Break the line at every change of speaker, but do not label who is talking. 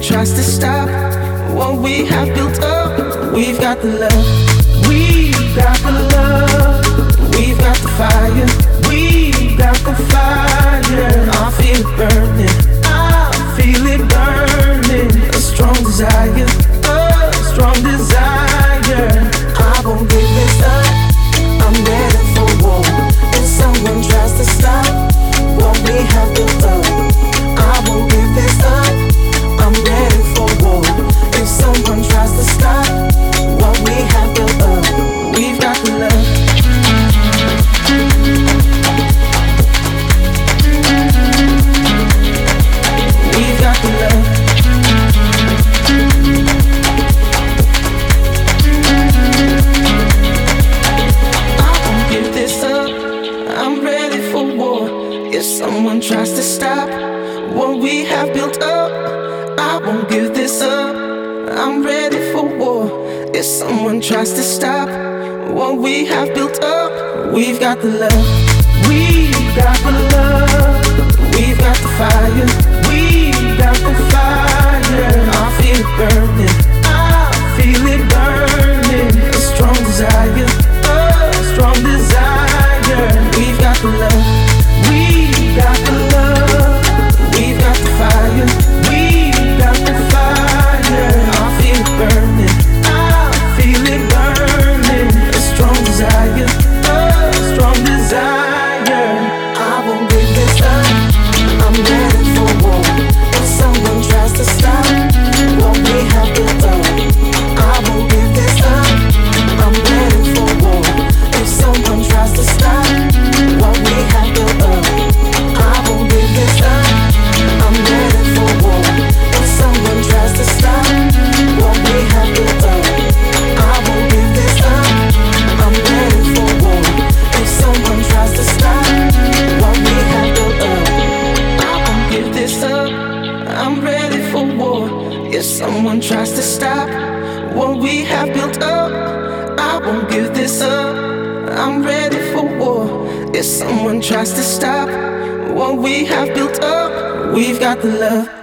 tries to stop what we have built up. We've got the love, we've got the love, we've got the fire, we've got the fire. I feel it burning, I feel it burning. A strong desire, a strong desire. I won't give this up, I'm ready for war. If someone tries to stop what we have built up, I won't give this up, I'm ready for war. If someone tries to stop what we have built up, we've got the love. We've got the love. I won't give this up, I'm ready for war. If someone tries to stop what we have built up, I won't give this up, I'm ready for war. If someone tries to stop what we have built up, we've got the love, we've got the love, we've got the fire, we've got the fire. I feel it burning, I feel it burning. A strong desire, a strong desire. We've got the love, we've got the love, we've got the fire, we've got the fire. I feel it burning, I feel it burning. A strong desire, a strong desire. I won't give this up, I'm ready for war. If someone tries to stop what we have built up, I won't give this up, I'm ready for war. If someone tries to stop what we have built up, I won't give this up, I'm ready for war. If someone tries to stop what we have built up, I won't give this up, I'm ready for war. If someone tries to stop what we have built up, I won't give this up, I'm ready for war. If someone tries to stop what we have built up, I won't give this up, I'm ready for war. If someone tries to stop what we have built up, we've got the love.